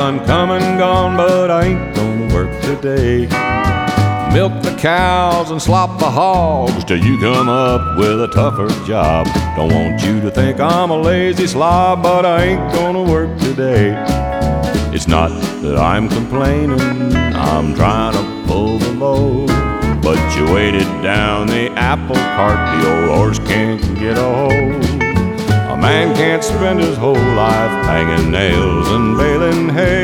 I'm come and gone, but I ain't gonna work today. Milk the cows and slop the hogs till you come up with a tougher job. Don't want you to think I'm a lazy slob, but I ain't gonna work today. It's not that I'm complaining, I'm trying to pull the load, but you weighted down the apple cart, the old horse can't get a hold. A man can't spend his whole life hanging nails and baling hay.